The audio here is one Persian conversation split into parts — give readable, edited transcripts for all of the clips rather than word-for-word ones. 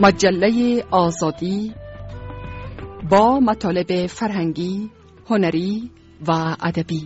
مجله آزادی با مطالب فرهنگی، هنری و ادبی.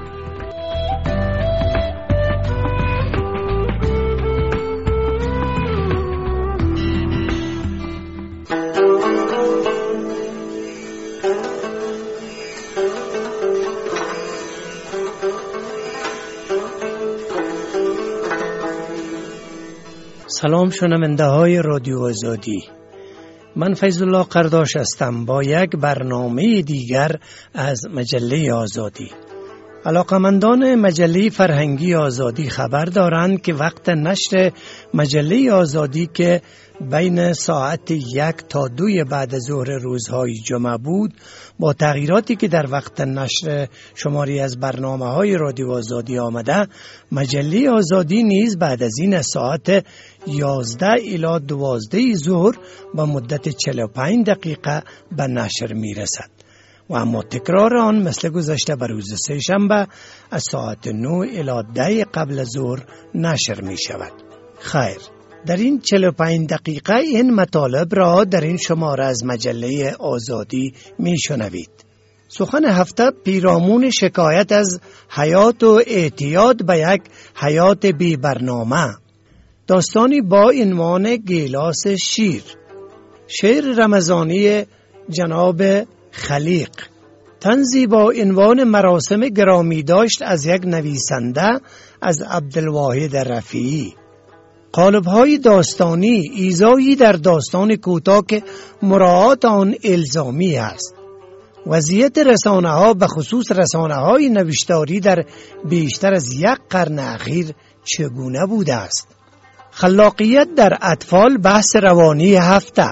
سلام شنونده های رادیو آزادی، من فیض الله قرداش هستم با یک برنامه دیگر از مجله آزادی. علاقمندان مجله فرهنگی آزادی خبر دارند که وقت نشر مجله آزادی که بین ساعت 1 تا 2 بعد ظهر روزهای جمعه بود، با تغییراتی که در وقت نشر شماری از برنامه‌های رادیو آزادی آمده، مجله آزادی نیز بعد از این ساعت 11 الی 12 ظهر با مدت 45 دقیقه به نشر میرسد و اما تکرار آن مثل گذشته بر روز سه شنبه از ساعت 9 الی 10 قبل ظهر نشر می شود. خیر، در این 45 دقیقه این مطالب را در این شماره از مجله آزادی می شنوید. سخن هفته پیرامون شکایت از حیات و اعتیاد به یک حیات بی برنامه، داستانی با عنوان گیلاس شیر، شعر رمضانی جناب خلیق، طنزی با عنوان مراسم گرامی داشت از یک نویسنده از عبدالواحد رفیعی، قالب‌های داستانی، ایذایی در داستان کوتاه که مراعات آن الزامی است، وضعیت رسانه‌ها به خصوص رسانه‌های نوشتاری در بیشتر از 1 قرن اخیر چگونه بوده است، خلاقیت در اطفال بحث روانی هفته،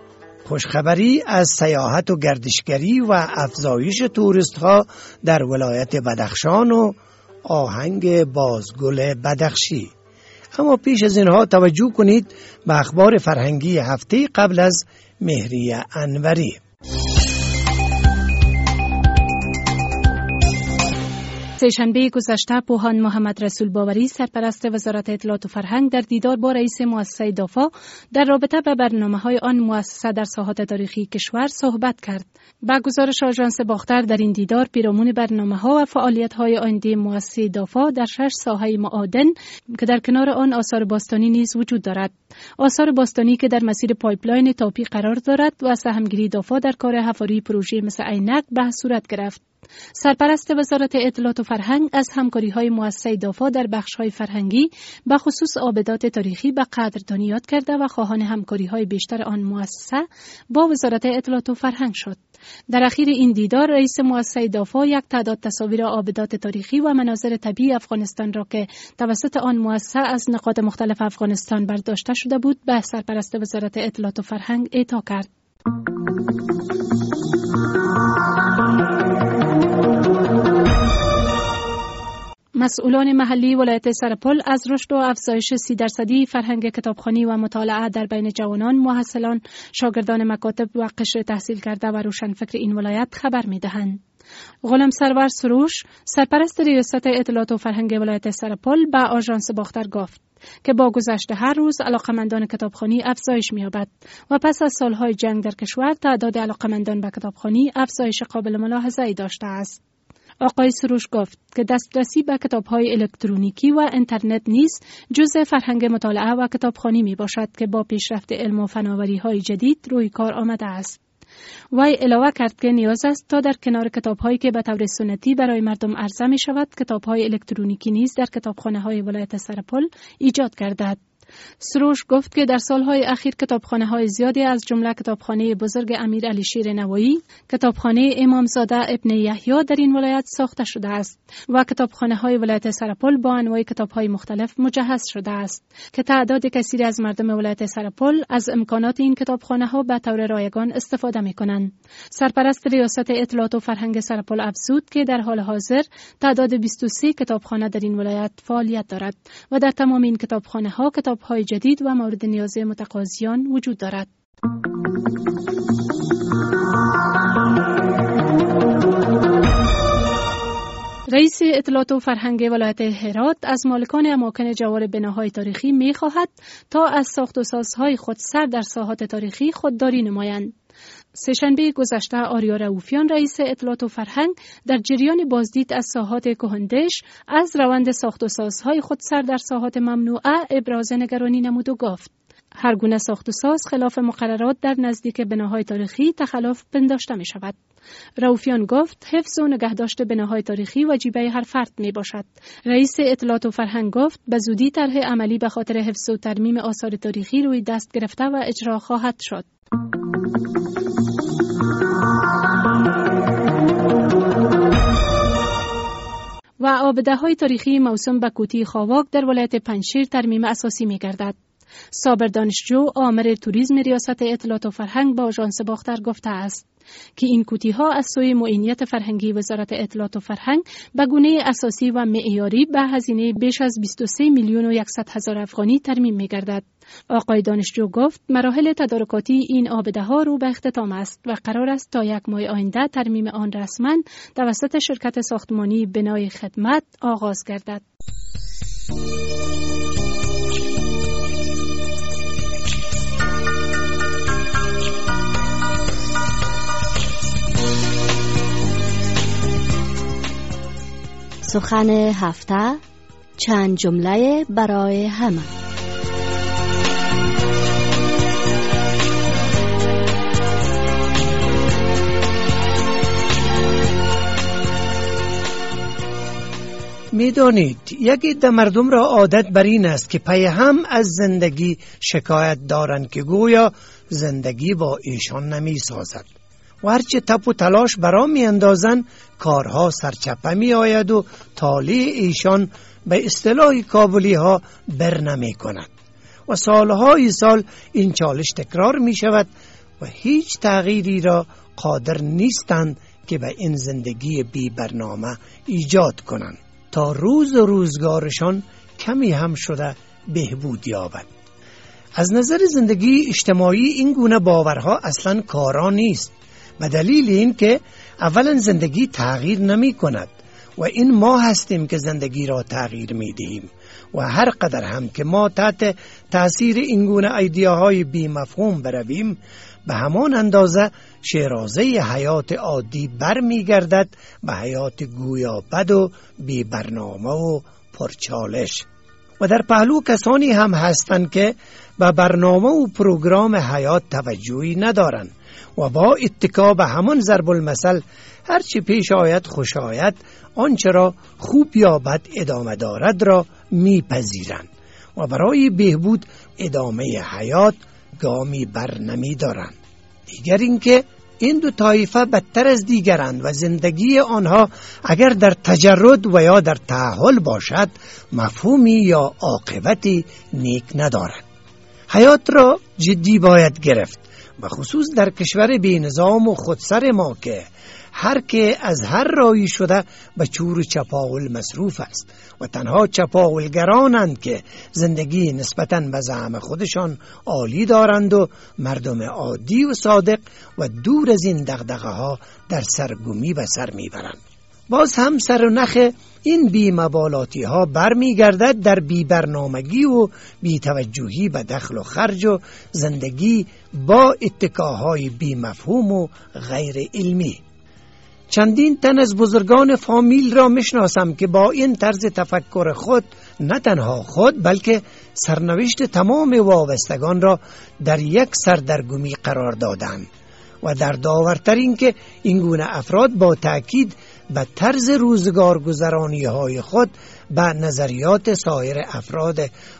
خوشخبری از سیاحت و گردشگری و افزایش توریست‌ها در ولایت بدخشان و آهنگ بازگل بدخشی. اما پیش از اینها توجه کنید به اخبار فرهنگی هفته قبل از مهریه انوری. سه‌شنبه گذشته پوهان محمد رسول باوری، سرپرست وزارت اطلاعات و فرهنگ، در دیدار با رئیس مؤسسه دافا در رابطه به برنامه‌های آن مؤسسه در ساحات تاریخی کشور صحبت کرد. با گزارش آژانس باختر، در این دیدار پیرامون برنامه‌ها و فعالیت‌های آینده مؤسسه دافا در 6 ساحه معادن که در کنار آن آثار باستانی نیز وجود دارد، آثار باستانی که در مسیر پایپلاین تاپی قرار دارد و سهمگیری دافا در کار حفاری پروژه مثل عینک به صورت گرفت. سرپرست وزارت اطلاعات و فرهنگ از همکاری‌های مؤسسه دافا در بخش‌های فرهنگی به خصوص آبدات تاریخی به قدردانی یاد کرده و خواهان همکاری‌های بیشتر آن مؤسسه با وزارت اطلاعات و فرهنگ شد. در اخیر این دیدار، رئیس مؤسسه دافا یک تعداد تصاویر آبدات تاریخی و مناظر طبیعی افغانستان را که توسط آن مؤسسه از نقاط مختلف افغانستان برداشته شده بود به سرپرست وزارت اطلاعات و فرهنگ اعطا کرد. مسئولان محلی ولایت سرپل از رشد و افزایش 30% فرهنگ کتابخوانی و مطالعه در بین جوانان، محصلان، شاگردان مکاتب و قشر تحصیل کرده و روشنفکر این ولایت خبر می‌دهند. غلام سرور سروش، سرپرست ریاست اطلاعات و فرهنگ ولایت سرپل، به آژانس باختر گفت که با گذشت هر روز علاقمندان کتابخوانی افزایش می‌یابد و پس از سالهای جنگ در کشور تعداد علاقمندان به کتابخوانی افزایش قابل ملاحظه‌ای داشته است. آقای سروش گفت که دسترسی به کتاب‌های الکترونیکی و اینترنت نیز جزء فرهنگ مطالعه و کتابخوانی میباشد که با پیشرفت علم و فناوری‌های جدید روی کار آمده است. وی علاوه کرد که نیاز است تا در کنار کتاب‌هایی که به طور سنتی برای مردم عرضه می‌شود، کتاب‌های الکترونیکی نیز در کتابخانه‌های ولایت سرپل ایجاد گردد. سروش گفت که در سالهای اخیر کتابخانه‌های زیادی از جمله کتابخانه بزرگ امیر علی شیر نوایی، کتابخانه امامزاده ابن یحیی در این ولایت ساخته شده است و کتابخانه‌های ولایت سرپل با انواع کتاب‌های مختلف مجهز شده است که تعداد کثیری از مردم ولایت سرپل از امکانات این کتابخانه‌ها به طور رایگان استفاده می‌کنند. سرپرست ریاست اطلاعات و فرهنگ سرپل افزود که در حال حاضر تعداد 23 کتابخانه در این ولایت فعالیت دارد و در تمام این کتابخانه‌ها کتاب‌های جدید و مورد نیاز متقاضیان وجود دارد. رئیس اطلاعات و فرهنگ ولایت هرات از مالکان اماکن جوار بناهای تاریخی می‌خواهد تا از ساخت و سازهای خود سر در ساحات تاریخی خودداری نمایند. سه‌شنبه گذشته آریا رؤوفیان رئیس اطلاعات و فرهنگ در جریان بازدید از ساحات کهندش از روند ساخت و سازهای خود سر در ساحات ممنوعه ابراز نگرانی نمود و گفت هر گونه ساخت و ساز خلاف مقررات در نزدیک بناهای تاریخی تخلف پنداشته می شود. رؤوفیان گفت حفظ و نگهداشت بناهای تاریخی وجیبه هر فرد می باشد. رئیس اطلاعات و فرهنگ گفت به زودی طرح عملی به خاطر حفظ و ترمیم آثار تاریخی روی دست گرفته و اجرا خواهد شد. و آبده‌های تاریخی موسوم به کوتی خاواک در ولایت پنجشیر ترمیم اساسی می گردد. صابر دانشجو آمر توریسم ریاست اطلاعات و فرهنگ با آژانس باختر گفته است که این کوتی‌ها از سوی معینیت فرهنگی وزارت اطلاعات و فرهنگ به گونه اساسی و معیاری به هزینه بیش از 23 میلیون و 100 هزار افغانی ترمیم می‌گردد. آقای دانشجو گفت مراحل تدارکاتی این آبده‌ها رو به اختتام است و قرار است تا 1 ماه آینده ترمیم آن رسما توسط شرکت ساختمانی بنای خدمت آغاز گردد. سخن هفته، چند جمله برای همه. می‌دانید یک عده مردم را عادت بر این است که پی هم از زندگی شکایت دارند که گویا زندگی با ایشان نمی سازد و هرچه تپ و تلاش برا می اندازن کارها سرچپه می آید و طالع ایشان به اصطلاح کابلی ها بر نمی کند و سالهای سال این چالش تکرار می شود و هیچ تغییری را قادر نیستند که به این زندگی بی برنامه ایجاد کنند تا روز و روزگارشان کمی هم شده بهبود یابد. از نظر زندگی اجتماعی این گونه باورها اصلا کارا نیست، به دلیل این که اولا زندگی تغییر نمی کند و این ما هستیم که زندگی را تغییر می دهیم و هر قدر هم که ما تحت تأثیر این گونه ایدیاهای بی مفهوم برویم به همان اندازه شیرازه حیات عادی بر می گردد به حیات گویا بد و بی برنامه و پرچالش. و در پهلو کسانی هم هستند که به برنامه و پروگرام حیات توجهی ندارند و با اتکا به همان ضرب المثل هرچی پیش آید خوش آید آنچه را خوب یا بد ادامه دارد را میپذیرند و برای بهبود ادامه حیات گامی بر نمی دارند. دیگر اینکه این دو طایفه بدتر از دیگرند و زندگی آنها اگر در تجرد و یا در تأهل باشد مفهومی یا عاقبتی نیک ندارد. حیات را جدی باید گرفت و خصوص در کشور بی نظام و خودسر ما که هر که از هر رایی شده به چور چپاول مصروف است و تنها چپاولگرانند که زندگی نسبتاً به زعم خودشان عالی دارند و مردم عادی و صادق و دور از این دغدغه ها در سرگمی به سر میبرند. باز هم سر و نخ این بی‌مبالاتی ها برمیگردد در بی‌برنامگی و بی‌توجهی به دخل و خرج و زندگی با اتکاهای بی‌مفهوم و غیر علمی. چندین تن از بزرگان فامیل را میشناسم که با این طرز تفکر خود نه تنها خود بلکه سرنوشت تمام وابستگان را در یک سردرگمی قرار دادند و در داورتر این که این گونه افراد با تأکید به طرز روزگار گذرانی های خود به نظریات سایر افراد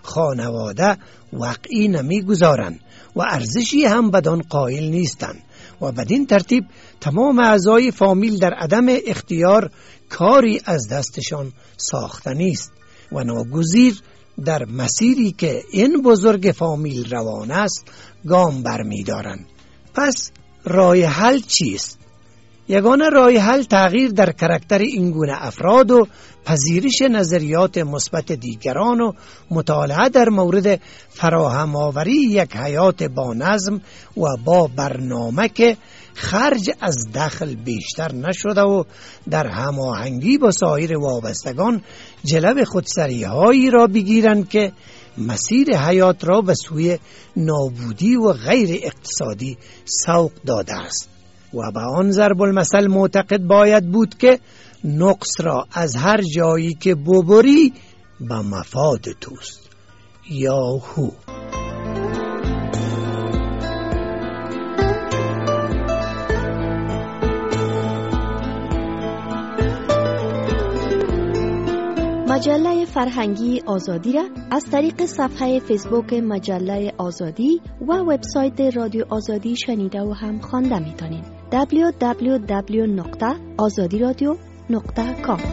خانواده واقعی نمی گذارند و ارزشی هم بدان قائل نیستند و بدین ترتیب تمام اعضای فامیل در عدم اختیار کاری از دستشان ساخته نیست و ناگزیر در مسیری که این بزرگ فامیل روان است گام برمی دارند. پس راه حل چیست؟ یگانه راه حل تغییر در کاراکتر این گونه افراد و پذیرش نظریات مثبت دیگران و مطالعه در مورد فراهم آوری یک حیات با نظم و با برنامه که خرج از دخل بیشتر نشده و در هماهنگی با سایر وابستگان جلب خودسری‌هایی را بگیرند که مسیر حیات را به سوی نابودی و غیر اقتصادی سوق داده است و به آن ضرب المثل معتقد باید بود که نقص را از هر جایی که ببری به مفاد توست. یاهو. مجله فرهنگی آزادی را از طریق صفحه فیسبوک مجله آزادی و وبسایت رادیو آزادی شنیده و هم خوانده می‌تونید. www.azadiradio.com.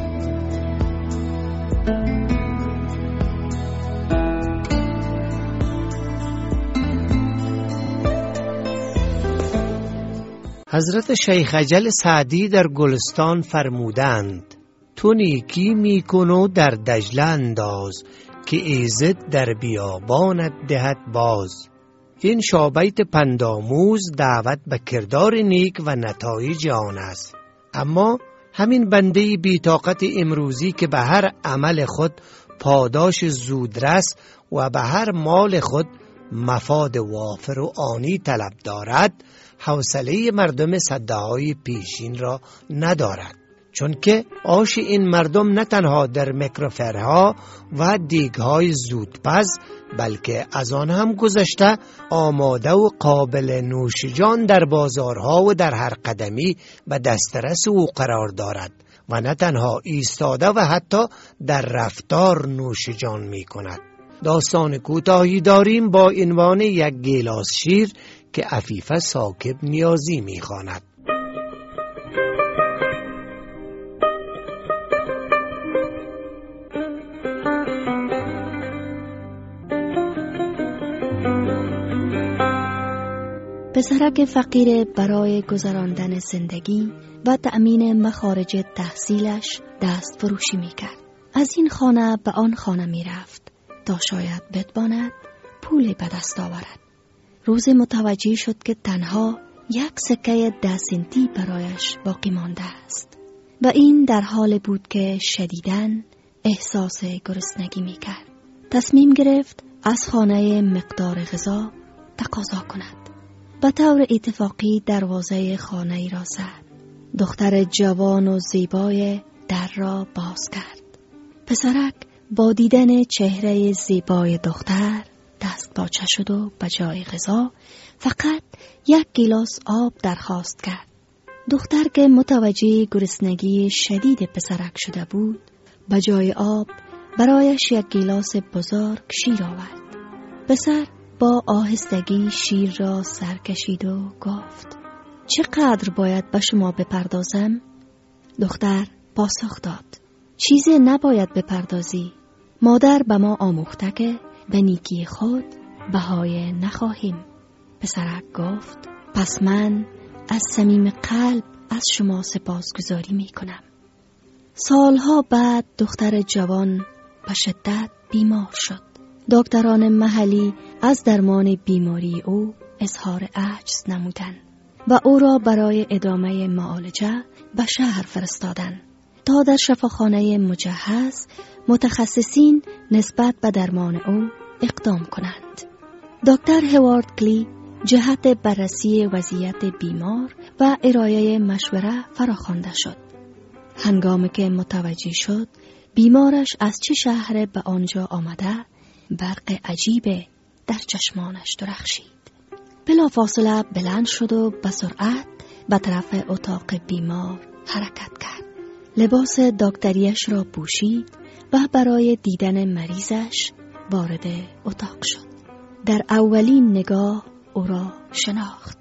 حضرت شیخ اجل سعدی در گلستان فرمودند: تو نیکی میکن و در دجله انداز که ایزد در بیابانت دهد باز. این شابیت پندآموز دعوت به کردار نیک و نتایج آن است. اما همین بنده بی‌طاقت امروزی که به هر عمل خود پاداش زودرس و به هر مال خود مفاد وافر و آنی طلب دارد، حوصله مردم سده‌های پیشین را ندارد، چون که آش این مردم نه تنها در میکروفرها و دیگهای زودپز بلکه از آن هم گذشته آماده و قابل نوش جان در بازارها و در هر قدمی به دسترس او قرار دارد و نه تنها ایستاده و حتی در رفتار نوش جان می کند. داستان کوتاهی داریم با عنوان یک گیلاس شیر که عفیفه ساکب نیازی می خواند. پسرک فقیر برای گذراندن زندگی و تأمین مخارج تحصیلش دست فروشی می کرد. از این خانه به آن خانه می رفت تا شاید بتواند پول به دست آورد. روز متوجه شد که تنها یک سکه 10 سنتی برایش باقی مانده است و این در حال بود که شدیداً احساس گرسنگی می کرد. تصمیم گرفت از خانه مقدار غذا تقاضا کند. به طور اتفاقی دروازه خانه ای را زد. دختر جوان و زیبای در را باز کرد. پسرک با دیدن چهره زیبای دختر دست باچه شد و به جای غذا فقط یک گیلاس آب درخواست کرد. دختر که متوجه گرسنگی شدید پسرک شده بود، به جای آب برایش یک گیلاس بزرگ شیر آورد. پسر با آهستگی شیر را سر کشید و گفت: چقدر باید به شما بپردازم؟ دختر پاسخ داد: چیزی نباید بپردازی. مادر به ما آموخته که به نیکی خود بهای نخواهیم. پسرک گفت: پس من از صمیم قلب از شما سپاسگزاری می کنم. سالها بعد دختر جوان به شدت بیمار شد. دکتران محلی از درمان بیماری او اظهار عجز نمودند و او را برای ادامه معالجه به شهر فرستادند تا در شفاخانه مجهز متخصصین نسبت به درمان او اقدام کنند. دکتر هوارد کلی جهت بررسی وضعیت بیمار و ارائه مشوره فراخوانده شد. هنگامی که متوجه شد بیمارش از چه شهر به آنجا آمده، برق عجیب در چشمانش درخشید. بلافاصله بلند شد و به سرعت به طرف اتاق بیمار حرکت کرد. لباس دکتریش را پوشید و برای دیدن مریضش وارد اتاق شد. در اولین نگاه او را شناخت.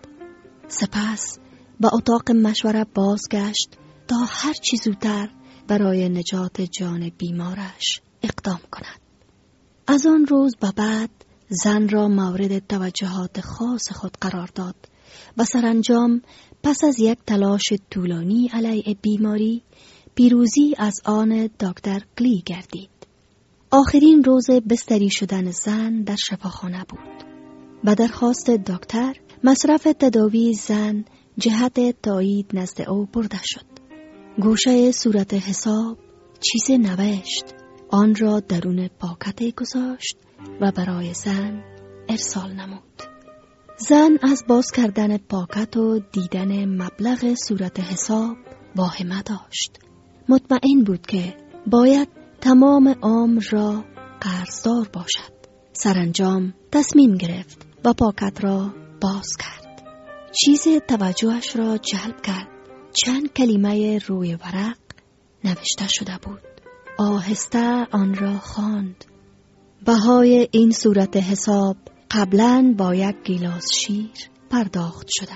سپس به اتاق مشوره بازگشت تا هر چه زودتر برای نجات جان بیمارش اقدام کند. از آن روز به بعد زن را مورد توجهات خاص خود قرار داد و سرانجام پس از یک تلاش طولانی علیه بیماری پیروزی از آن دکتر کلی گردید. آخرین روز بستری شدن زن در شفاخانه بود. به درخواست دکتر مصرف تداوی زن جهت تایید نزد او برده شد. گوشه صورت حساب چیز نوشت، آن را درون پاکت گذاشت و برای زن ارسال نمود. زن از باز کردن پاکت و دیدن مبلغ صورت حساب واهمه داشت. مطمئن بود که باید تمام عمر را قرضدار باشد. سرانجام تصمیم گرفت و پاکت را باز کرد. چیز توجهش را جلب کرد. چند کلمه روی ورق نوشته شده بود. آهسته آن را خواند. بهای این صورت حساب قبلاً با یک گیلاس شیر پرداخت شده.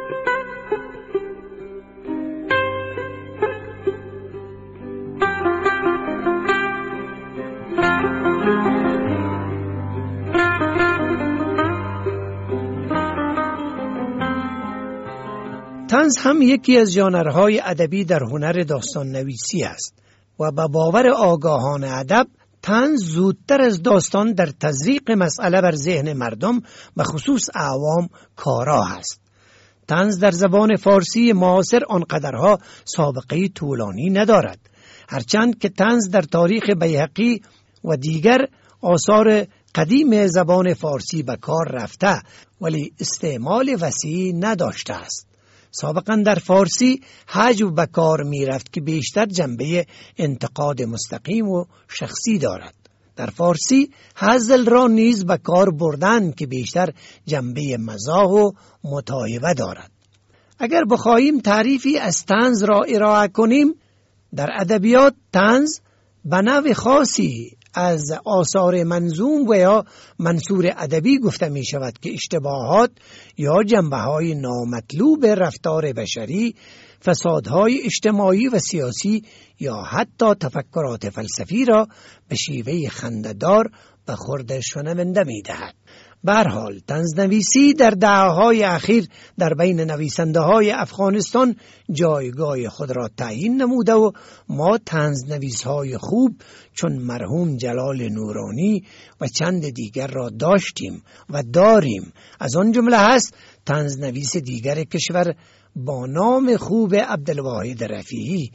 طنز هم یکی از ژانرهای ادبی در هنر داستان نویسی است و به باور آگاهان ادب طنز زودتر از داستان در تزریق مسئله بر ذهن مردم و خصوص عوام کارا است. طنز در زبان فارسی معاصر آنقدرها سابقه طولانی ندارد، هرچند که طنز در تاریخ بیهقی و دیگر آثار قدیم زبان فارسی به کار رفته ولی استعمال وسیع نداشته است. سابقا در فارسی هجو به کار می رفت که بیشتر جنبه انتقاد مستقیم و شخصی دارد. در فارسی هزل را نیز به کار بردن که بیشتر جنبه مزاح و متاهوه دارد. اگر بخواهیم تعریفی از طنز را ارائه کنیم، در ادبیات طنز به نوع خاصی از آثار منظوم و یا منثور ادبی گفته می شود که اشتباهات یا جنبه‌های نامطلوب رفتار بشری، فسادهای اجتماعی و سیاسی یا حتی تفکرات فلسفی را به شیوه خنده‌دار به خورد شنونده می دهد. به هر حال طنزنویسی در دهه‌های اخیر در بین نویسنده‌های افغانستان جایگاه خود را تعیین نموده و ما طنزنویس‌های خوب چون مرحوم جلال نورانی و چند دیگر را داشتیم و داریم. از آن جمله هست طنزنویس دیگر کشور با نام خوب عبدالواحد رفیعی،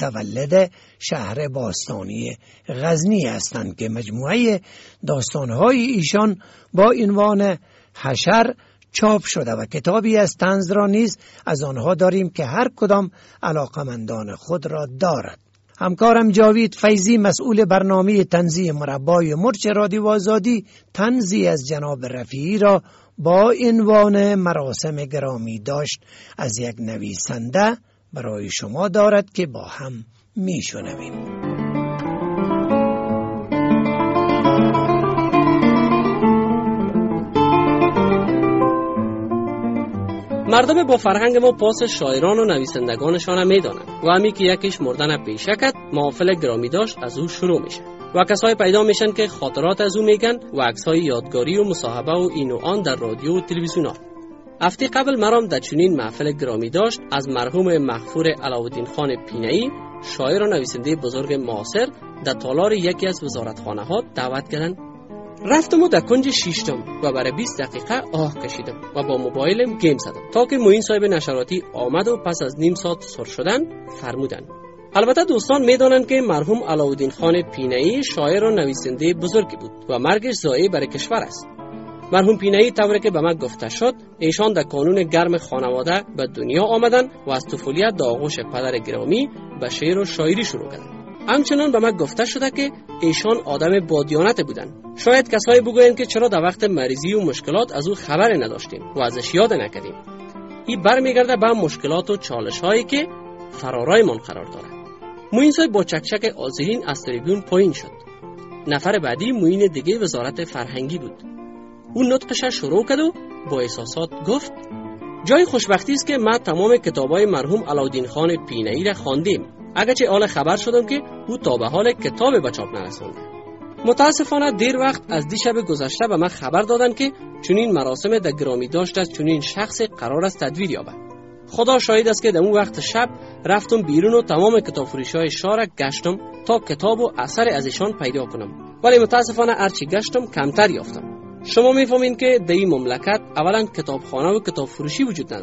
متولد شهر باستانی غزنی هستند که مجموعه داستان‌های ایشان با عنوان حشر چاپ شده و کتابی از طنز را نیز از آنها داریم که هر کدام علاقمندان خود را دارد. همکارم جاوید فیضی مسئول برنامه طنزی مربای مرچ رادیو آزادی طنزی از جناب رفیعی را با عنوان مراسم گرامی داشت از یک نویسنده برای شما دارد که با هم میشنویم. مردم با فرهنگ ما پاس شاعران و نویسندگانشان میدانند و همی که یکیش مردن پیشکت محافل گرامی داشت از او شروع میشه و کسای پیدا میشن که خاطرات از او میگن و عکسای یادگاری و مصاحبه و این و آن در رادیو و تلویزیون ها. هفته قبل مرام در چنین محفل گرامی داشت از مرحوم مغفور علاءالدین خان پینه‌ای، شاعر و نویسنده بزرگ معاصر، در تالار یکی از وزارتخانه ها دعوت کردند. رفتم و در کنج شیشتم و برای 20 دقیقه آه کشیدم و با موبایلم گیم زدم تا که معین صاحب نشراتی آمد و پس از نیم ساعت سر شدن فرمودند. البته دوستان میدانند که مرحوم علاءالدین خان پینه‌ای شاعر و نویسنده بزرگی بود و مرگش ضایعه برای کشور است. مرحوم پینه‌ای طوری که به من گفته شد ایشان در کانون گرم خانواده به دنیا آمدن و از طفولیت در آغوش پدر گرامی به شعر و شاعری شروع کردند. همچنان به من گفته شده که ایشان آدم با دیانت بودند. شاید کسایی بگویند که چرا در وقت مریضی و مشکلات از او خبر نداشتیم و ازش یاد نکردیم. این برمیگرده به مشکلات و چالش‌هایی که فرارایمان قرار دارد. معین صاحب با چکچک آذرین از تریبیون پایین شد. نفر بعدی معین دیگه وزارت فرهنگی بود. اون نطقش شروع کرد و با احساسات گفت: جای خوشبختی است که ما تمام کتابای مرحوم علاءالدین خان پینه‌ای را خواندیم، اگرچه حال خبر شدم که او تا به حال کتاب به چاپ نرسانده. متاسفانه دیر وقت از دیشب گذشته به من خبر دادند که چنین مراسم در گرامی داشت از چنین شخص قرار است تدویر یابد. خدا شاهد است که در اون وقت شب رفتم بیرون و تمام کتاب فروشی‌های شهر گشتم تا کتاب و اثر از ایشان پیدا کنم، ولی متاسفانه هرچی گشتم کمتر یافتم. شما میفهمین که در این مملکت اولا کتابخانه و کتاب فروشی وجود نداره.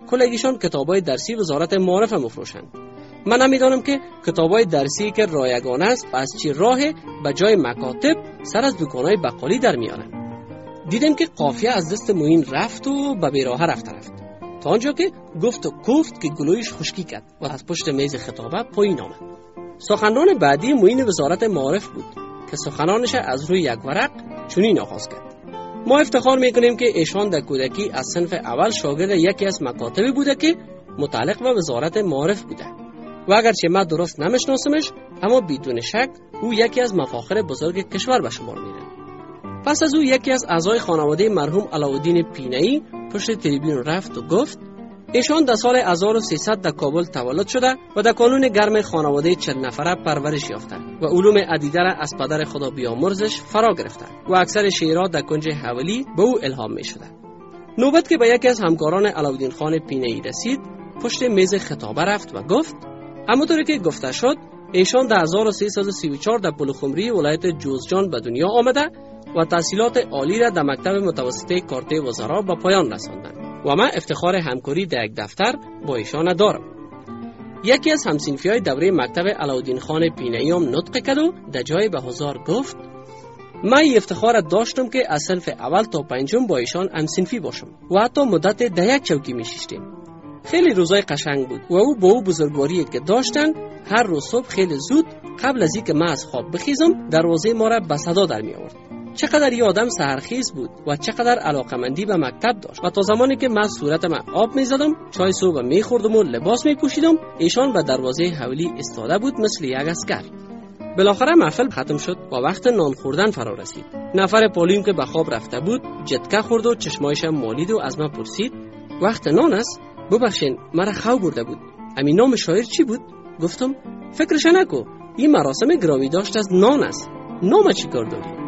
کلگیشان کتابای درسی وزارت معارف مفروشند. من نمیدانم که کتابای درسی که رایگان است از چه راه به جای مکاتب سر از دکانهای بقالی در میانند. دیدم که قافیه از دست معین رفت و به بیراه رفت. تا آنجا که گفت و گفت که گلویش خشکی کرد و از پشت میز خطابه پایین آمد. سخنران بعدی معین وزارت معارف بود که سخنانش از روی یک ورق چنین آغاز کرد: ما افتخار میکنیم که ایشان در کودکی از صنف اول شاگرد یکی از مکاتبی بوده که متعلق به وزارت معارف بوده و اگرچه من درست نمیشناسمش، اما بدون شک او یکی از مفاخر بزرگ کشور به شمار میره. پس از او یکی از اعضای خانواده مرحوم علاءالدین پینه‌ای پشت تریبیون رفت و گفت: ایشان در سال 1300 در کابل تولد شده و در کانون گرم خانواده 40 نفره پرورش یافته و علوم عدیده را از پدر خدا بیامرزش فرا گرفته و اکثر شعرها در کنج حولی به او الهام می شده. نوبت که به یکی از همکاران علاءالدین خان پینه‌ای رسید، پشت میز خطابه رفت و گفت: همونطوری که گفته شد، ایشان در 1334 در بلوخمری ولایت جوزجان به دنیا آمده و تحصیلات عالی را در مکتب متوسطه کارته وزرا به پایان رساندند و من افتخار همکاری در یک دفتر با ایشان دارم. یکی از همصنفی‌های دوره مکتب علاءالدین خان پینه‌ای هم نطق کرد و در جای به حضار گفت: من افتخار داشتم که از صنف اول تا پنجم با ایشان همصنفی باشم و حتی مدت در یک چوکی می‌شستیم. خیلی روزای قشنگ بود و او با او بزرگواری که داشتن هر روز صبح خیلی زود قبل از اینکه من از خواب بخیزم دروازه ما را به صدا در می آورد. چقدر یه آدم سحرخیز بود و چقدر علاقمندی به مکتب داشت و تا زمانی که من صورتم آب می زدم، چای صبح می خوردم و لباس می پوشیدم، ایشان به دروازه حولی ایستاده بود مثل یک عسکر. بالاخره محفل ختم شد و وقت نان خوردن فرا رسید. نفر پولیم که به خواب رفته بود جتکه خورد و چشمایش مالید و از من پرسید: وقت نان است؟ ببخشین مرا خو برده بود. همین نام شاعر چی بود؟ گفتم: فکرش نکو، این مراسم گرامی داشت از نان است. نام چی کار داری؟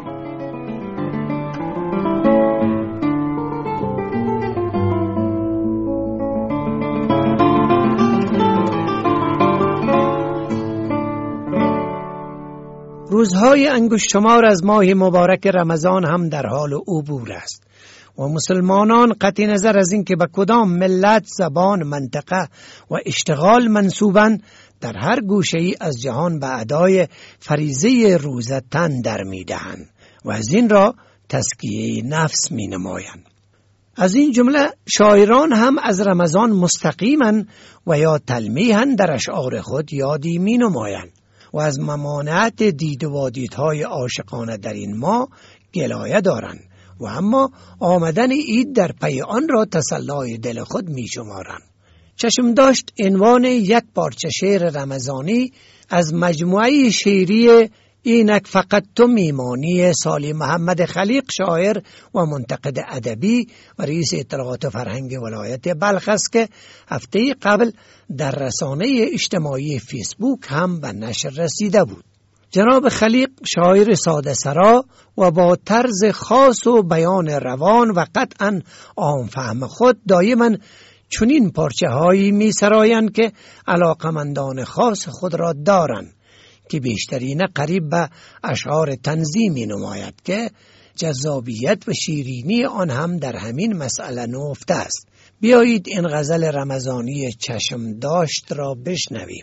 روزهای انگشت شمار از ماه مبارک رمضان هم در حال عبور است و مسلمانان قطع نظر از این که به کدام ملت، زبان، منطقه و اشتغال منسوبند، در هر گوشه‌ای از جهان به ادای فریضه روزه تن در می‌دهند و از این را تزکیه نفس می‌نمایند. از این جمله شاعران هم از رمضان مستقیما و یا تلمیحا در اشعار خود یادی می‌نمایند و از ممانعت دید و دیدهای عاشقانه در این ماه گلایه دارند و اما آمدن عید در پی آن را تسلای دل خود می شمارند. چشم داشت عنوان یک پارچه شعر رمضانی از مجموعه شعری اینک فقط تو میمانی سالی محمد خلیق، شاعر و منتقد ادبی و رئیس اطلاعات و فرهنگ ولایت بلخ است که هفته قبل در رسانه اجتماعی فیسبوک هم به نشر رسیده بود. جناب خلیق شاعر ساده سرا و با طرز خاص و بیان روان و قطعاً عام فهم خود دائما چنین پارچه هایی می سرایند که علاقمندان خاص خود را دارند که بیشترین قریب به اشعار تنظیمی نماید که جذابیت و شیرینی آن هم در همین مسئله نهفته است. بیایید این غزل رمضانی چشم داشت را بشنویم.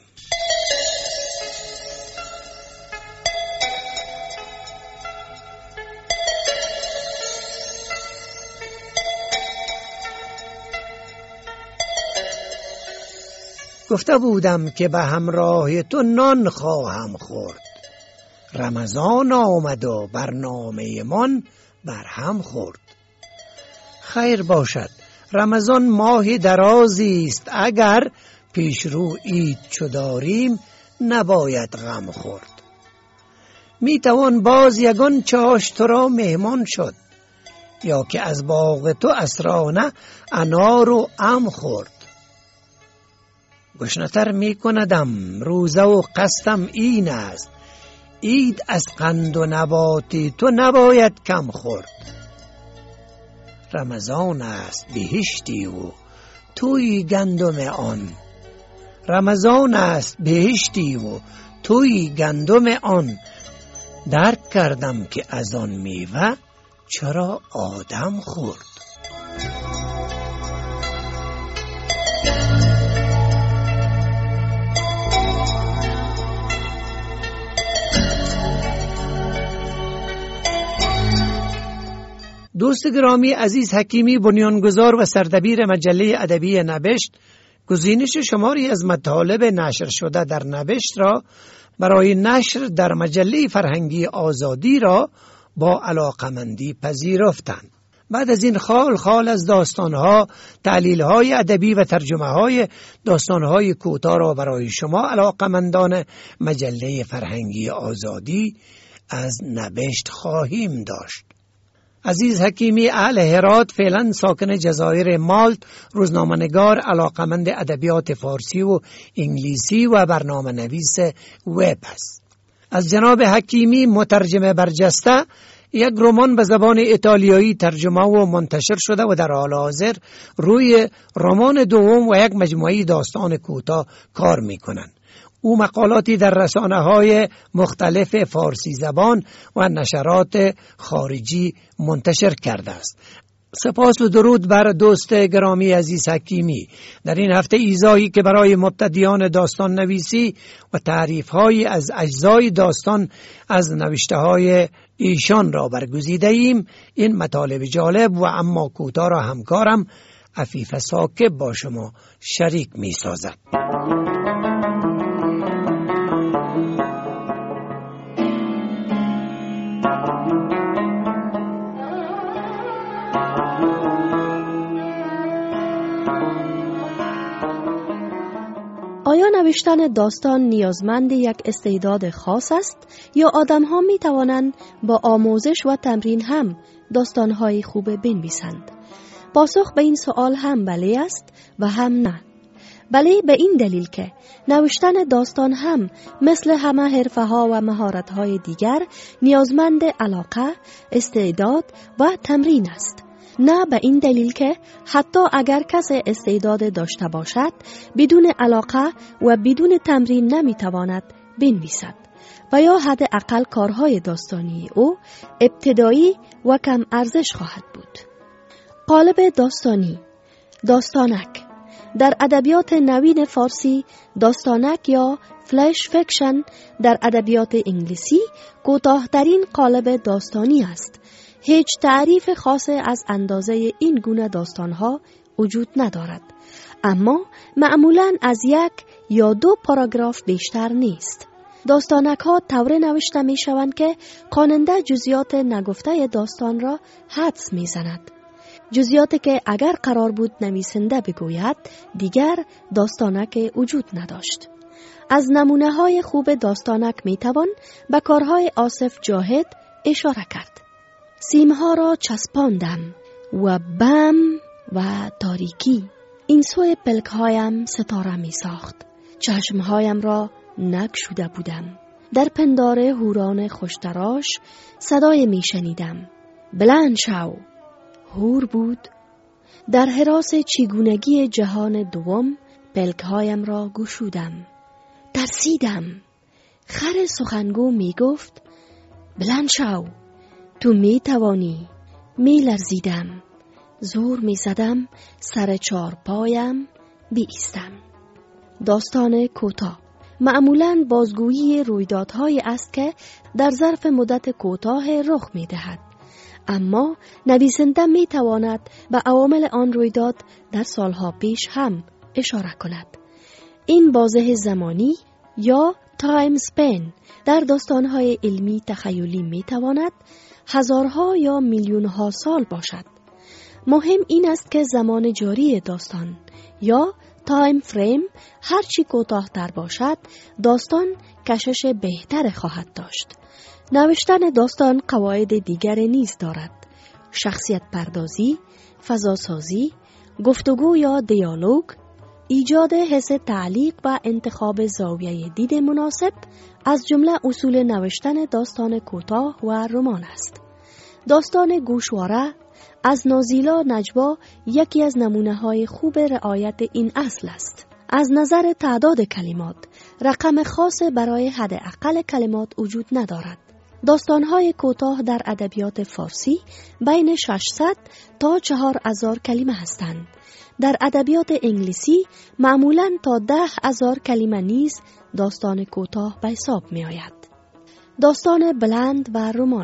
گفته بودم که به همراه تو نان خواهم خورد، رمضان آمد و برنامه من برهم خورد. خیر باشد، رمضان ماه درازی است، اگر پیش رو عید چو داریم نباید غم خورد. می توان باز یگان چاش تو را مهمان شد، یا که از باغ تو اسرانه انار و ام خورد. گشنتر می کندم روزه و قصدم این است، عید از قند و نباتی تو نباید کم خورد. رمضان است بهشتی و توی گندم آن، رمضان است بهشتی و توی گندم آن. درک کردم که از آن میوه چرا آدم خورد. دوست گرامی عزیز حکیمی، بنیانگذار و سردبیر مجله ادبی نبشت، گزینش شماری از مطالب نشر شده در نبشت را برای نشر در مجله فرهنگی آزادی را با علاقمندی پذیرفتند. بعد از این خال از داستانها، تعلیلهای ادبی و ترجمه‌های داستانهای کوتاه را برای شما علاقمندان مجله فرهنگی آزادی از نبشت خواهیم داشت. عزیز حکیمی اهل هرات، فعلا ساکن جزایر مالت، روزنامه‌نگار، علاقمند ادبیات فارسی و انگلیسی و برنامه نویس وب است. از جناب حکیمی مترجم برجسته یک رمان به زبان ایتالیایی ترجمه و منتشر شده و در حال حاضر روی رمان دوم و یک مجموعه داستان کوتاه کار می‌کنند. او مقالاتی در رسانه‌های مختلف فارسی زبان و نشرات خارجی منتشر کرده است. سپاس و درود بر دوست گرامی عزیز حکیمی. در این هفته ایزایی که برای مبتدیان داستان نویسی و تعریف‌های از اجزای داستان از نوشته‌های ایشان را برگزیده ایم، این مطالب جالب و اما کوتاه را همکارم عفیف ثاقب با شما شریک می‌سازد. آیا نوشتن داستان نیازمند یک استعداد خاص است یا آدم‌ها می‌توانند با آموزش و تمرین هم داستان‌های خوب بنویسند؟ پاسخ به این سوال هم بله است و هم نه. بله به این دلیل که نوشتن داستان هم مثل همه حرفه‌ها و مهارت‌های دیگر نیازمند علاقه، استعداد و تمرین است. نه به این دلیل که حتی اگر کسی استعداد داشته باشد بدون علاقه و بدون تمرین نمیتواند بنویسد و یا حداقل کارهای داستانی او ابتدایی و کم ارزش خواهد بود. قالب داستانی، داستانک. در ادبیات نوین فارسی داستانک یا فلش فیکشن در ادبیات انگلیسی کوتاه‌ترین قالب داستانی است. هیچ تعریف خاص از اندازه این گونه داستانها وجود ندارد، اما معمولاً از 1 یا 2 پاراگراف بیشتر نیست. داستانک ها طوری نوشته می شوند که خواننده جزئیات نگفته داستان را حدس می زند. جزئیاتی که اگر قرار بود نویسنده بگوید دیگر داستانک وجود نداشت. از نمونه های خوب داستانک می توان به کارهای آصف جاهد اشاره کرد. سیمها را چسباندم و بم و تاریکی، این سوی پلکهایم ستاره می ساخت. چشمهایم را نگشوده بودم. در پندار هوران خوشتراش صدای می شنیدم. بلند شو. هور بود. در حراس چگونگی جهان دوم پلکهایم را گشودم. ترسیدم. خر سخنگو می گفت بلند شو. تو می توانی. می لرزیدم. زور می زدم سر 4 پایم بیستم. داستان کوتاه معمولاً بازگویی رویدادهایی است که در ظرف مدت کوتاه رخ می دهد، اما نویسنده می تواند به عوامل آن رویداد در سالها پیش هم اشاره کند. این بازه زمانی یا تایم سپین در داستانهای علمی تخیلی می تواند هزارها یا میلیونها سال باشد. مهم این است که زمان جاری داستان یا تایم فریم هرچی کوتاه‌تر باشد داستان کشش بهتر خواهد داشت. نوشتن داستان قواعد دیگر نیز دارد. شخصیت پردازی، فضاسازی، گفتگو یا دیالوگ، ایجاد حس تعلیق و انتخاب زاویه دید مناسب از جمله اصول نوشتن داستان کوتاه و رمان است. داستان گوشواره از نازیلا نجوا یکی از نمونه‌های خوب رعایت این اصل است. از نظر تعداد کلمات رقم خاص برای حداقل کلمات وجود ندارد. داستان‌های کوتاه در ادبیات فارسی بین 600 تا 4000 کلمه هستند. در ادبیات انگلیسی معمولاً تا 10,000 کلمه نیز داستان کوتاه به حساب می آید. داستان بلند و رمان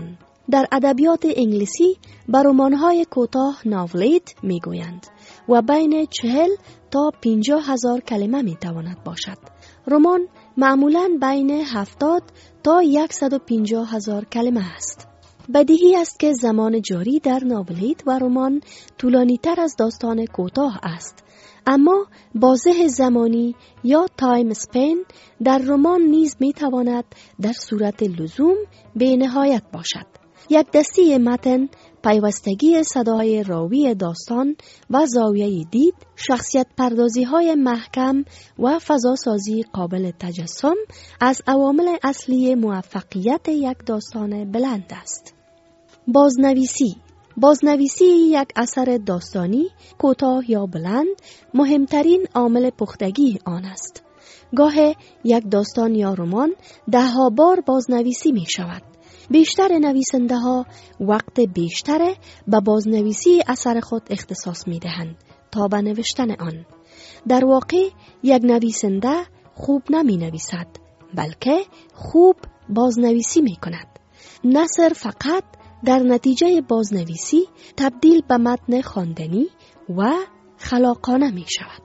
در ادبیات انگلیسی به رمان‌های کوتاه ناولت می‌گویند و بین 40 تا 50,000 کلمه می‌تواند باشد. رمان معمولاً بین 70 تا 150,000 کلمه است. بدیهی است که زمان جاری در ناولت و رمان طولانی‌تر از داستان کوتاه است، اما بازه زمانی یا تایم سپین در رمان نیز می‌تواند در صورت لزوم به نهایت باشد. یک دسته متن، پیوستگی صدای راوی داستان و زاویه دید، شخصیت پردازی‌های محکم و فضاسازی قابل تجسم از عوامل اصلی موفقیت یک داستان بلند است. بازنویسی یک اثر داستانی کوتاه یا بلند مهمترین عامل پختگی آن است. گاه یک داستان یا رمان 10 بار بازنویسی می شود. بیشتر نویسنده ها وقت بیشتر به بازنویسی اثر خود اختصاص می دهند تا به نوشتن آن. در واقع یک نویسنده خوب نمی نویسد، بلکه خوب بازنویسی می کند. نثر فقط در نتیجه بازنویسی تبدیل به متن خواندنی و خلاقانه می شود.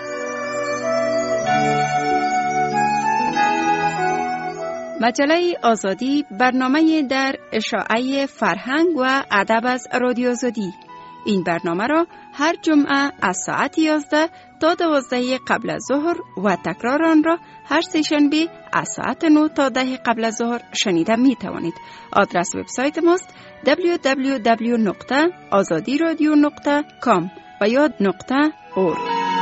مجله آزادی برنامه در اشاعه فرهنگ و ادب از رادیو آزادی. این برنامه را هر جمعه از ساعت 11 تا 12 قبل از ظهر و تکرار آن را هر سه‌شنبه از ساعت 9 تا 10 قبل از ظهر شنیده می توانید. آدرس وبسایت ماست www.azadiradio.com و یا .org.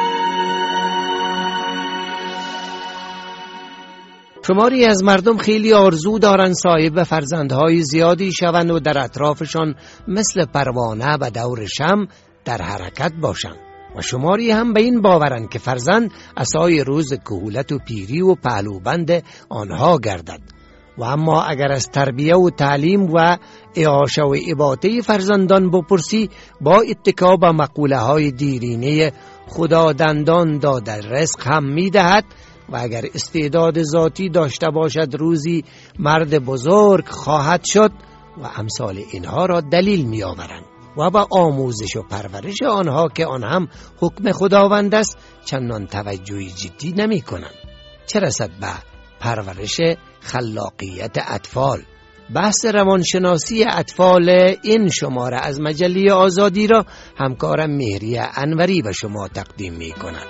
شماری از مردم خیلی آرزو دارند صاحب فرزندهای زیادی شوند و در اطرافشان مثل پروانه به دور شمع در حرکت باشند و شماری هم به این باورند که فرزند عصای روز کهولت و پیری و پهلوبند آنها گردد. و اما اگر از تربیه و تعلیم و اعاشه و اباطه فرزندان بپرسی، با اتکا به مقوله های دیرینه خدا دندان داده رزق هم می دهد و اگر استعداد ذاتی داشته باشد روزی مرد بزرگ خواهد شد و امثال اینها را دلیل می آورند و با آموزش و پرورش آنها که آن هم حکم خداوند است چندان توجهی جدی نمی کنند. چه رسد به پرورش خلاقیت اطفال. بحث روانشناسی اطفال این شماره از مجله آزادی را همکارم مهریه انوری به شما تقدیم می کند.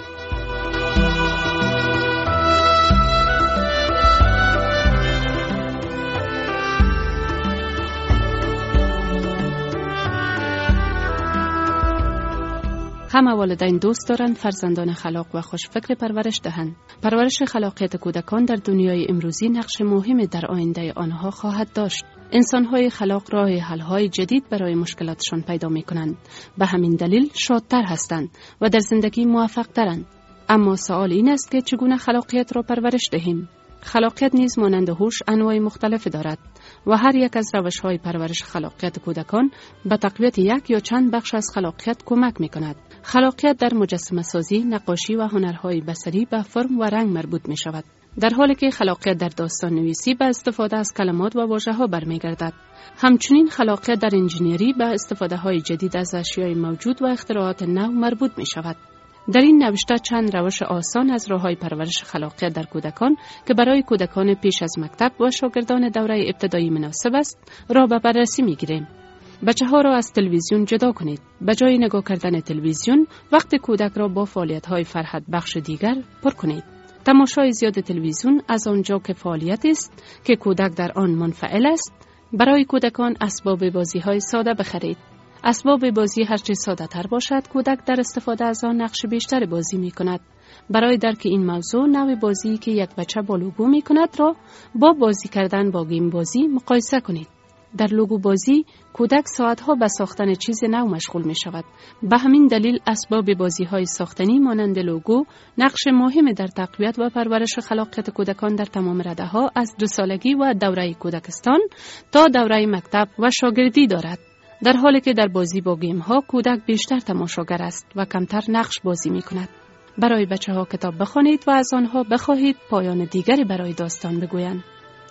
همه والدین دوست دارند فرزندان خلاق و خوشفکر پرورش دهند. پرورش خلاقیت کودکان در دنیای امروزی نقش مهمی در آینده آنها خواهد داشت. انسان‌های خلاق راه حل‌های جدید برای مشکلاتشان پیدا می‌کنند. به همین دلیل شادتر هستند و در زندگی موفق‌ترند. اما سوال این است که چگونه خلاقیت را پرورش دهیم؟ خلاقیت نیز مانند هوش انواع مختلف دارد و هر یک از روش‌های پرورش خلاقیت کودکان به تقویت یک یا چند بخش از خلاقیت کمک می‌کند. خلاقیت در مجسمه سازی، نقاشی و هنرهای بصری به فرم و رنگ مربوط می‌شود، در حالی که خلاقیت در داستان نویسی به استفاده از کلمات و واژه‌ها برمیگردد. همچنین خلاقیت در انجینری به استفاده‌های جدید از اشیاء موجود و اختراعات نو مربوط می‌شود. در این نوشته چند روش آسان از راه‌های پرورش خلاقیت در کودکان که برای کودکان پیش از مکتب و شاگردان دوره ابتدایی مناسب است را به بررسی می‌گیریم. بچه‌ها را از تلویزیون جدا کنید. به جای نگاه کردن تلویزیون، وقت کودک را با فعالیت‌های فرحت بخش دیگر پر کنید. تماشای زیاد تلویزیون از آنجا که فعالیت است که کودک در آن منفعل است، برای کودکان اسباب بازی‌های ساده بخرید. اسباب بازی هرچه ساده تر باشد، کودک در استفاده از آن نقش بیشتر بازی می کند. برای درک این موضوع، نوع بازی که یک بچه با لوگو می کند را با بازی کردن با گیم بازی مقایسه کنید. در لوگو بازی، کودک ساعتها به ساختن چیز نو مشغول می شود. به همین دلیل اسباب بازی های ساختنی مانند لوگو نقش مهم در تقویت و پرورش خلاقیت کودکان در تمام رده ها از 2 سالگی و دوره کودکستان تا دوره مکتب و شاگردی دارد. در حالی که در بازی با گیم ها کودک بیشتر تماشاگر است و کمتر نقش بازی می کند. برای بچه ها کتاب بخوانید و از آنها بخواهید پایان دیگری برای داستان بگویند.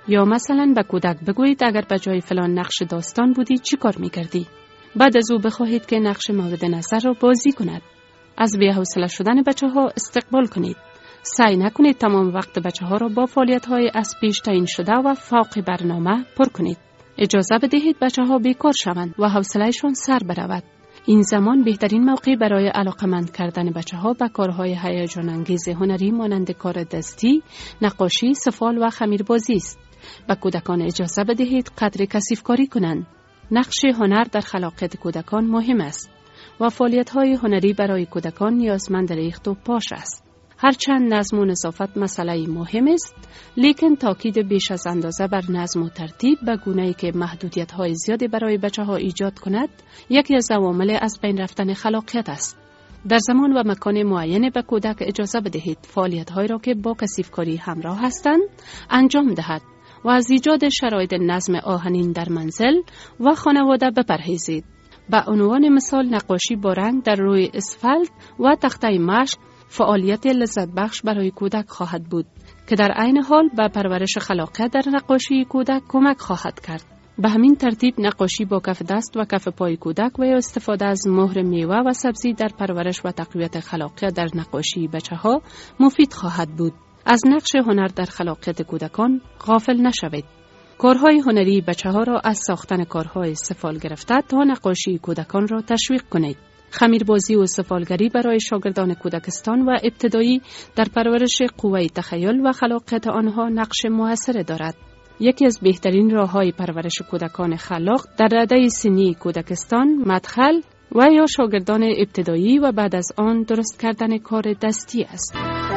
یا مثلا به کودک بگویید اگر به جای فلان نقش داستان بودی چی کار میکردی؟ بعد از او بخواهید که نقش مورد نظر را بازی کند. از بی‌حوصله شدن بچه‌ها استقبال کنید. سعی نکنید تمام وقت بچه‌ها را با فعالیت‌های از پیش تعیین شده و فوق برنامه پر کنید. اجازه بدهید بچه‌ها بیکار شوند و حوصله‌شان سر برود. این زمان بهترین موقع برای علاقمند کردن بچه‌ها به کارهای هیجان انگیز هنری مانند کار دستی، نقاشی، سفال و خمیربازی است. به کودکان اجازه بدهید قدر کثیف‌کاری کنند. نقش هنر در خلاقیت کودکان مهم است و فعالیت‌های هنری برای کودکان نیازمند ریخت و پاش است. هرچند نظم و نظافت مسئله مهم است، لیکن تاکید بیش از اندازه بر نظم و ترتیب به گونه‌ای که محدودیت‌های زیادی برای بچه‌ها ایجاد کند، یکی از عوامل از بین رفتن خلاقیت است. در زمان و مکان معین به کودک اجازه بدهید فعالیت‌هایی را که با کثیف‌کاری همراه هستند انجام دهد و از ایجاد شرایط نظم آهنین در منزل و خانواده بپرهیزید. به عنوان مثال نقاشی با رنگ در روی اسفالت و تخته مشق فعالیت لذت بخش برای کودک خواهد بود که در عین حال به پرورش خلاقیت در نقاشی کودک کمک خواهد کرد. به همین ترتیب نقاشی با کف دست و کف پای کودک و یا استفاده از مهر میوه و سبزی در پرورش و تقویت خلاقیت در نقاشی بچه‌ها مفید خواهد بود. از نقش هنر در خلاقیت کودکان غافل نشوید. کارهای هنری بچه‌ها را از ساختن کارهای سفال گرفته تا نقاشی کودکان را تشویق کنید. خمیربازی و سفالگری برای شاگردان کودکستان و ابتدایی در پرورش قوه تخیل و خلاقیت آنها نقش موثر دارد. یکی از بهترین راه‌های پرورش کودکان خلاق در رده سنی کودکستان، مدخل و یا شاگردان ابتدایی و بعد از آن درست کردن کار دستی است.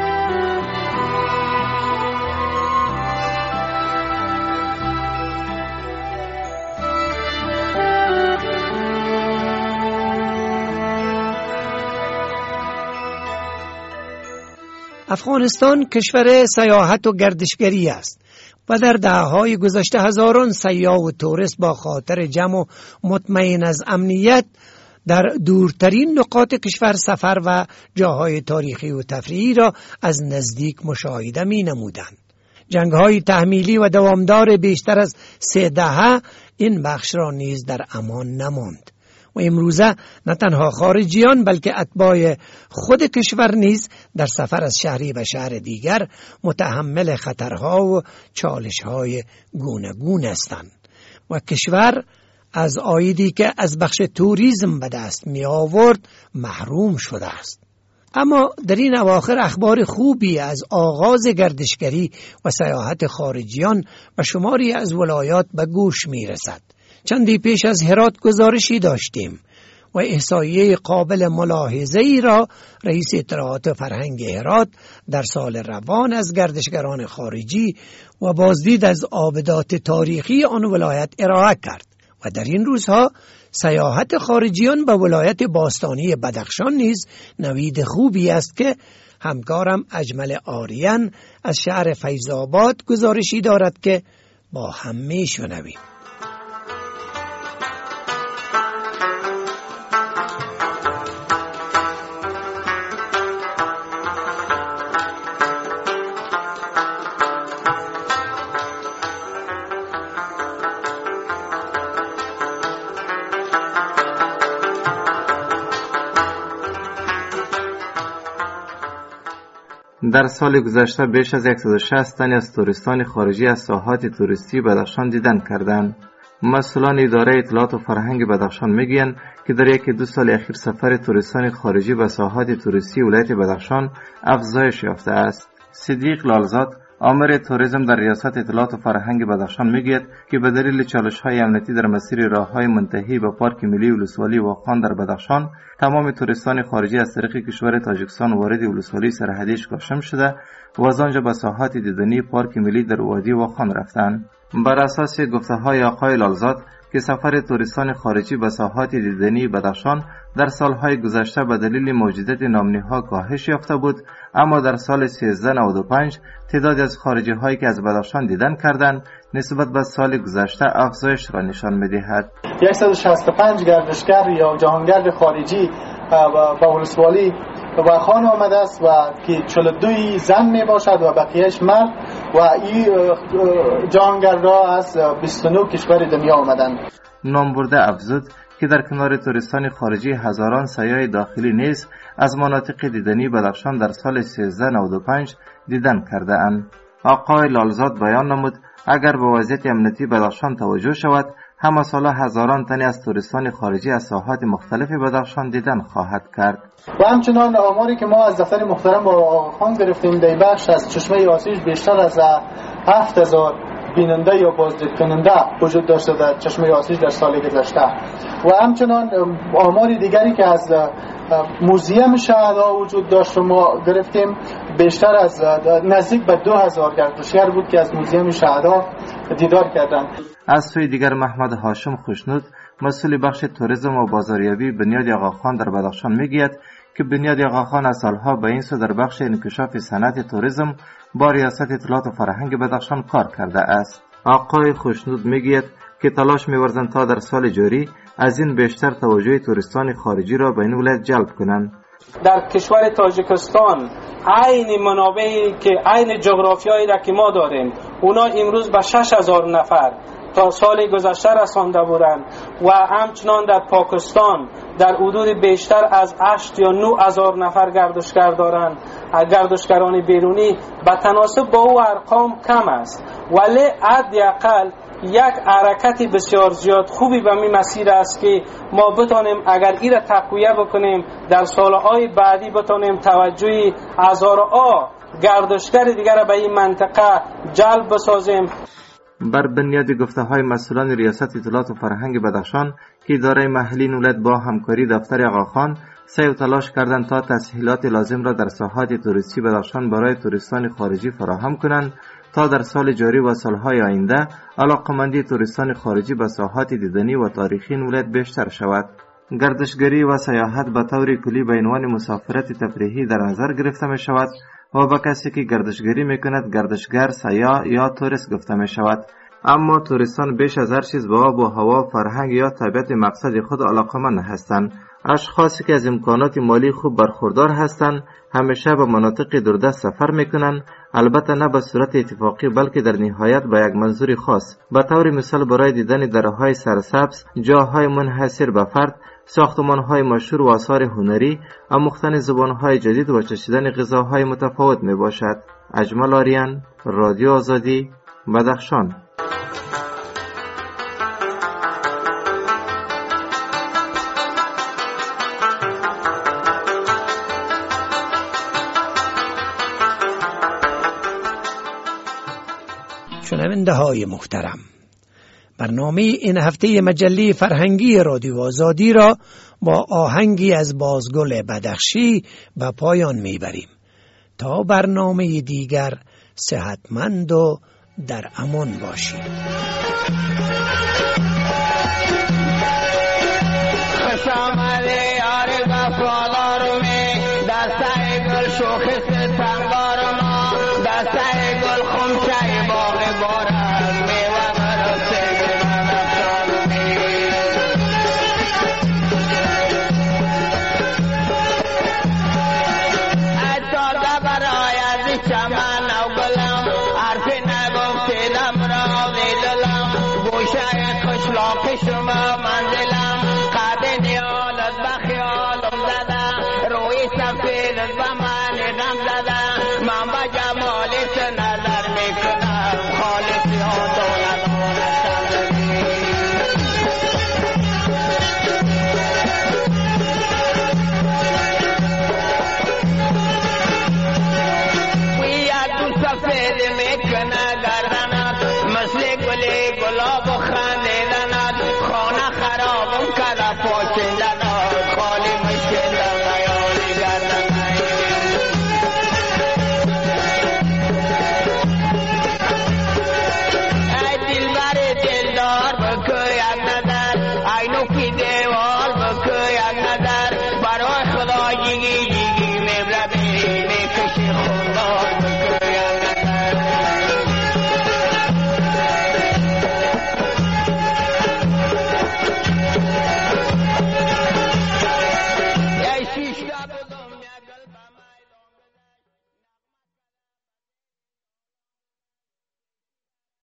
افغانستان کشور سیاحت و گردشگری است و در دهه‌های گذشته هزاران سیاح و توریست با خاطر جمع و مطمئن از امنیت در دورترین نقاط کشور سفر و جاهای تاریخی و تفریحی را از نزدیک مشاهده می نمودند. جنگ‌های تحمیلی و دوامدار بیشتر از 3 دهه این بخش را نیز در امان نماند و امروزه نه تنها خارجیان بلکه اتباع خود کشور نیز در سفر از شهری به شهر دیگر متحمل خطرها و چالش‌های گوناگون هستند و کشور از عایدی که از بخش توریسم به دست می آورد محروم شده است. اما در این اواخر اخبار خوبی از آغاز گردشگری و سیاحت خارجیان و شماری از ولایات به گوش می رسد. چندی پیش از هرات گزارشی داشتیم و احصایه قابل ملاحظه‌ای را رئیس اطلاعات فرهنگ هرات در سال روان از گردشگران خارجی و بازدید از آبدات تاریخی آن ولایت ارائه کرد و در این روزها سیاحت خارجیان به ولایت باستانی بدخشان نیز نوید خوبی است که همکارم اجمل آریان از شهر فیض‌آباد گزارشی دارد که با هم میشنویم. در سال گذشته بیش از 160 تن از توریستان خارجی از ساحات توریستی بدخشان دیدن کردند. مسئولان اداره اطلاعات و فرهنگ بدخشان میگویند که در 1-2 سال اخیر سفر توریستان خارجی به ساحات توریستی ولایت بدخشان افزایش یافته است. صدیق لالزاد آمر توریسم در ریاست اطلاعات و فرهنگ بدخشان میگوید که به دلیل چالش‌های امنیتی در مسیر راه‌های منتهی به پارک ملی ولسوالی واخان در بدخشان تمام توریستان خارجی از طریق کشور تاجیکستان وارد ولسوالی سرحدی کاشم شده و از آنجا به ساحات دیدنی پارک ملی در وادی واخان رفتند. بر اساس گفته‌های آقای لالزاد که سفر توریستان خارجی به ساحات دیدنی بدخشان در سالهای گذشته به دلیل موجودیت نامنی‌ها کاهش یافته بود، اما در سال 1395 تعدادی از خارجی‌هایی که از بدخشان دیدن کردند نسبت به سال گذشته افزایش را نشان می‌دهد. 165 گردشگر یا جهانگرد خارجی به ولسوالی واخان آمده است و که 42 زن می باشد و بقیهش مرد و این جهانگردها از 29 کشور دنیا آمدند. نامبرده افزود که در کنار توریستان خارجی هزاران سیاح داخلی نیز از مناطق دیدنی بدخشان در سال 1395 دیدن کرده اند. آقای لالزاد بیان نمود اگر به وضعیت امنیتی بدخشان توجه شود، همه ساله هزاران تنی از توریستان خارجی از ساحات مختلف بدخشان دیدن خواهد کرد. و همچنان آماری که ما از دفتر محترم با آقا خان گرفتیم در بخش از چشمه آسیج بیشتر از 7000 بیننده یا بازدید کننده وجود داشته در چشمه آسیج در سال گذشته. و همچنان آماری دیگری که از موزیم شهدا وجود داشت ما گرفتیم، بیشتر از نزدیک به 2000 گردشگر بود که از موزیم شهدا دیدار کردند. از سوی دیگر محمد هاشم خوشنود مسئول بخش توریسم و بازاریابی بنیاد آقاخان در بدخشان میگوید که بنیاد آقاخان از سالها به این سو در بخش انکشاف صنعت توریسم با ریاست اطلاعات و فرهنگ بدخشان کار کرده است. آقای خوشنود میگوید که تلاش می‌ورزند تا در سال جاری از این بیشتر توجه توریستان خارجی را به این ولایت جلب کنند. در کشور تاجیکستان عین منابعی که عین جغرافیایی را که ما داریم، اونا امروز به 6000 نفر تا سال گذشته رسانده بودند و همچنان در پاکستان در حدود بیشتر از 8 یا 9000 نفر گردشگر دارند. گردشگران بیرونی به تناسب با او ارقام کم است، ولی حداقل یک حرکت بسیار زیاد خوبی به می مسیر است که ما بتانیم اگر این را تقویه بکنیم در سالهای بعدی بتانیم توجه هزارها گردشگر دیگر را به این منطقه جلب بسازیم. بر بنیاد گفته‌های مسئولان ریاست اطلاعات و فرهنگ بدخشان که اداره محلی نولت با همکاری دفتر آقاخان سعی و تلاش کردند تا تسهیلات لازم را در ساحات توریستی بدخشان برای توریستان خارجی فراهم کنند تا در سال جاری و سالهای آینده علاقمندی توریستان خارجی به ساحات دیدنی و تاریخی ولایت بیشتر شود. گردشگری و سیاحت به طور کلی به عنوان مسافرت تفریحی در نظر گرفته می شود و به کسی که گردشگری می کند گردشگر، سیاح یا توریست گفته می شود. اما توریستان بیش از هر چیز به آب و هوا، فرهنگ یا طبیعت مقصد خود علاقمند هستند. اشخاصی که از امکانات مالی خوب برخوردار هستند همیشه به مناطق دوردست سفر میکنند، البته نه به صورت اتفاقی بلکه در نهایت به یک منظور خاص. به طور مثال برای دیدن درهای سرسبز، جاهای منحصر به فرد، ساختمان‌های مشهور و آثار هنری، آموختن زبان‌های جدید و چشیدن غذاهای متفاوت میباشد. اجمل آریان، رادیو آزادی، بدخشان. شنونده های محترم، برنامه این هفته مجله فرهنگی رادیو آزادی را با آهنگی از بازگل بدخشی به پایان میبریم. تا برنامه دیگر صحتمند و در امان باشید.